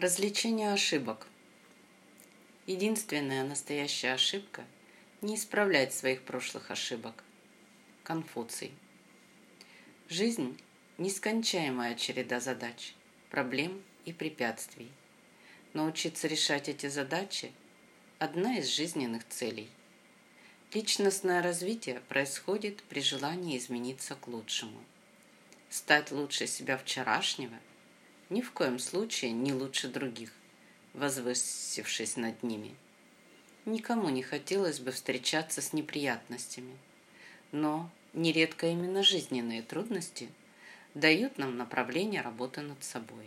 Развлечение ошибок. Единственная настоящая ошибка – не исправлять своих прошлых ошибок. Конфуций. Жизнь – нескончаемая череда задач, проблем и препятствий. Научиться решать эти задачи – одна из жизненных целей. Личностное развитие происходит при желании измениться к лучшему. Стать лучше себя вчерашнего – ни в коем случае не лучше других, возвысившись над ними. Никому не хотелось бы встречаться с неприятностями, но нередко именно жизненные трудности дают нам направление работы над собой.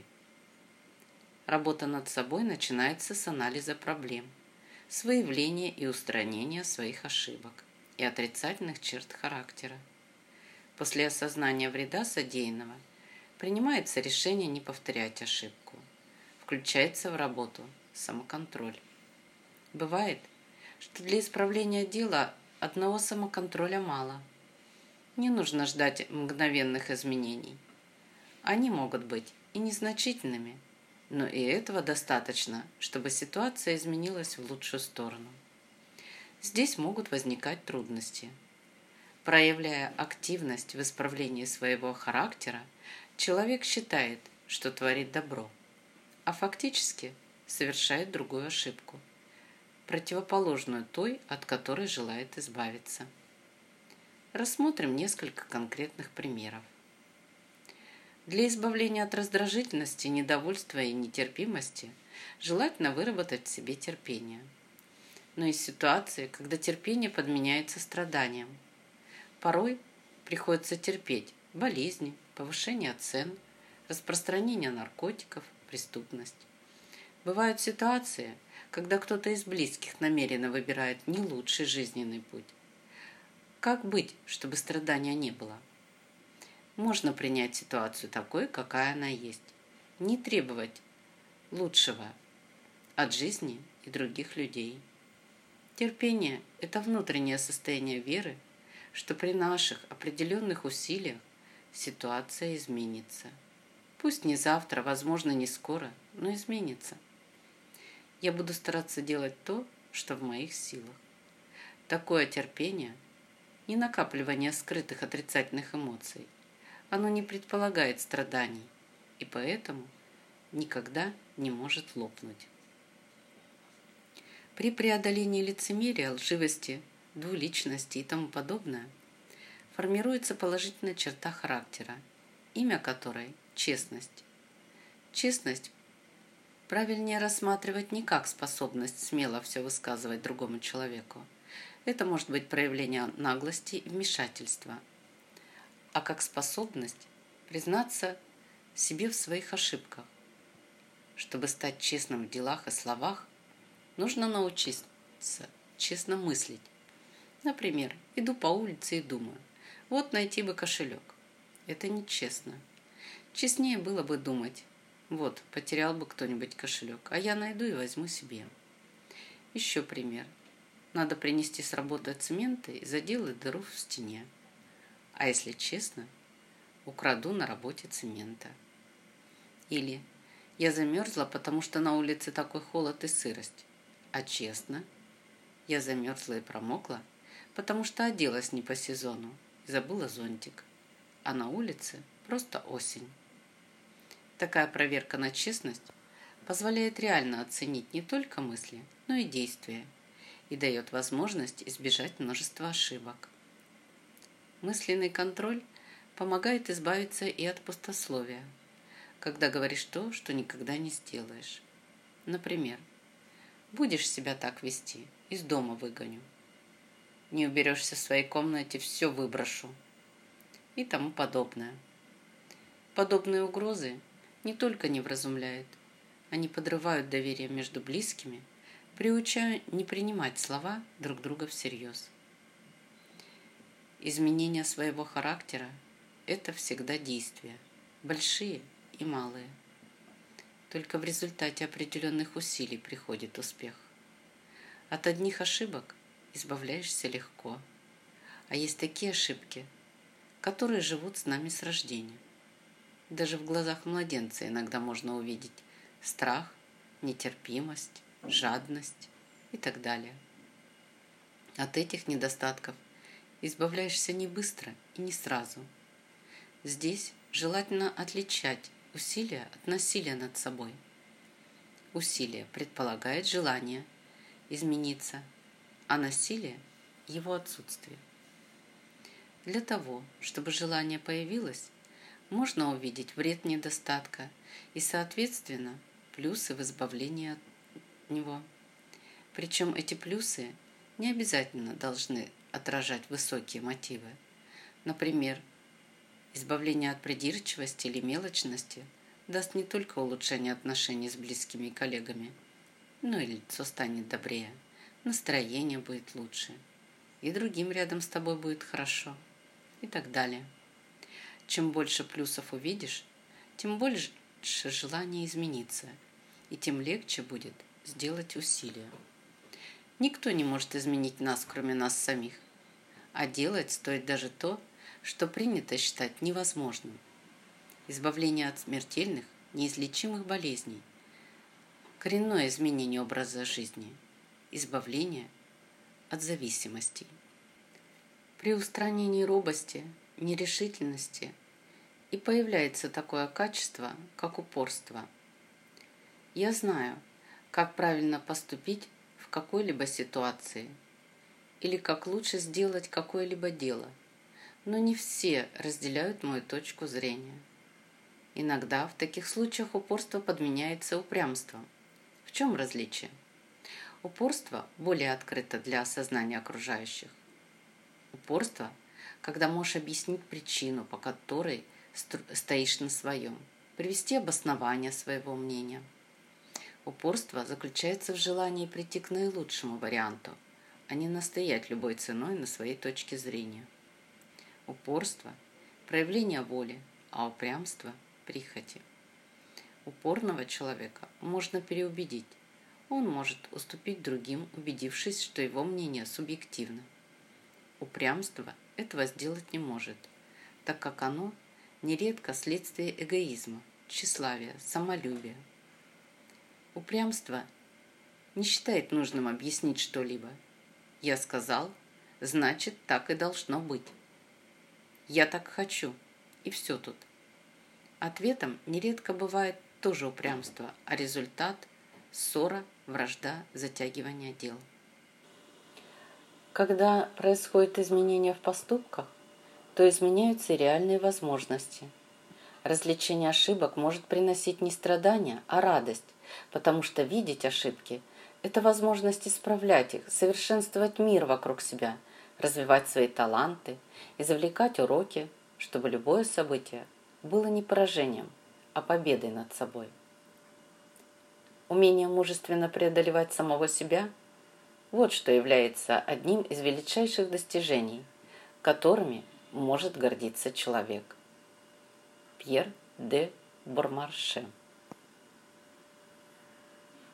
Работа над собой начинается с анализа проблем, с выявления и устранения своих ошибок и отрицательных черт характера. После осознания вреда содеянного принимается решение не повторять ошибку, включается в работу самоконтроль. Бывает, что для исправления дела одного самоконтроля мало. Не нужно ждать мгновенных изменений. Они могут быть и незначительными, но и этого достаточно, чтобы ситуация изменилась в лучшую сторону. Здесь могут возникать трудности. Проявляя активность в исправлении своего характера, человек считает, что творит добро, а фактически совершает другую ошибку, противоположную той, от которой желает избавиться. Рассмотрим несколько конкретных примеров. Для избавления от раздражительности, недовольства и нетерпимости желательно выработать в себе терпение. Но есть ситуации, когда терпение подменяется страданием. Порой приходится терпеть болезни, повышение цен, распространение наркотиков, преступность. Бывают ситуации, когда кто-то из близких намеренно выбирает не лучший жизненный путь. Как быть, чтобы страдания не было? Можно принять ситуацию такой, какая она есть. Не требовать лучшего от жизни и других людей. Терпение – это внутреннее состояние веры, что при наших определенных усилиях ситуация изменится. Пусть не завтра, возможно, не скоро, но изменится. Я буду стараться делать то, что в моих силах. Такое терпение – не накапливание скрытых отрицательных эмоций. Оно не предполагает страданий и поэтому никогда не может лопнуть. При преодолении лицемерия, лживости, двуличности и тому подобное формируется положительная черта характера, имя которой – честность. Честность правильнее рассматривать не как способность смело все высказывать другому человеку. Это может быть проявление наглости и вмешательства, а как способность признаться себе в своих ошибках. Чтобы стать честным в делах и словах, нужно научиться честно мыслить. Например, иду по улице и думаю, вот найти бы кошелек. Это нечестно. Честнее было бы думать, вот, потерял бы кто-нибудь кошелек, а я найду и возьму себе. Еще пример. Надо принести с работы цемента и заделать дыру в стене. А если честно, украду на работе цемента. Или я замерзла, потому что на улице такой холод и сырость. А честно, я замерзла и промокла, потому что оделась не по сезону и забыла зонтик. А на улице просто осень. Такая проверка на честность позволяет реально оценить не только мысли, но и действия и дает возможность избежать множества ошибок. Мысленный контроль помогает избавиться и от пустословия, когда говоришь то, что никогда не сделаешь. Например, будешь себя так вести, из дома выгоню. Не уберешься в своей комнате, все выброшу. И тому подобное. Подобные угрозы не только не вразумляют, они подрывают доверие между близкими, приучая не принимать слова друг друга всерьез. Изменение своего характера – это всегда действия, большие и малые. Только в результате определенных усилий приходит успех. От одних ошибок избавляешься легко, а есть такие ошибки, которые живут с нами с рождения. Даже в глазах младенца иногда можно увидеть страх нетерпимость, жадность и так далее. От этих недостатков избавляешься не быстро и не сразу. Здесь желательно отличать усилия от насилия над собой. Усилие предполагает желание измениться, а насилие – его отсутствие. Для того, чтобы желание появилось, можно увидеть вред недостатка и, соответственно, плюсы в избавлении от него. Причем эти плюсы не обязательно должны отражать высокие мотивы. Например, избавление от придирчивости или мелочности даст не только улучшение отношений с близкими и коллегами, но и лицо станет добрее, настроение будет лучше, и другим рядом с тобой будет хорошо, и так далее. Чем больше плюсов увидишь, тем больше желания измениться, и тем легче будет сделать усилия. Никто не может изменить нас, кроме нас самих, а делать стоит даже то, что принято считать невозможным. Избавление от смертельных, неизлечимых болезней, коренное изменение образа жизни, избавление от зависимостей. При устранении робости, нерешительности и появляется такое качество, как упорство. Я знаю, как правильно поступить в какой-либо ситуации или как лучше сделать какое-либо дело, но не все разделяют мою точку зрения. Иногда в таких случаях упорство подменяется упрямством. В чем различие? Упорство более открыто для осознания окружающих. Упорство, когда можешь объяснить причину, по которой стоишь на своем, привести обоснование своего мнения. Упорство заключается в желании прийти к наилучшему варианту, а не настоять любой ценой на своей точке зрения. Упорство – проявление воли, а упрямство – прихоти. Упорного человека можно переубедить. Он может уступить другим, убедившись, что его мнение субъективно. Упрямство этого сделать не может, так как оно нередко следствие эгоизма, тщеславия, самолюбия. Упрямство не считает нужным объяснить что-либо. Я сказал, значит, так и должно быть. Я так хочу, и все тут. Ответом нередко бывает тоже упрямство, а результат – ссора, вражда, затягивание дел. Когда происходит изменение в поступках, то изменяются и реальные возможности. Развлечение ошибок может приносить не страдания, а радость, потому что видеть ошибки – это возможность исправлять их, совершенствовать мир вокруг себя, развивать свои таланты, извлекать уроки, чтобы любое событие было не поражением, а победой над собой. Умение мужественно преодолевать самого себя – вот что является одним из величайших достижений, которыми может гордиться человек. Пьер де Бормарше.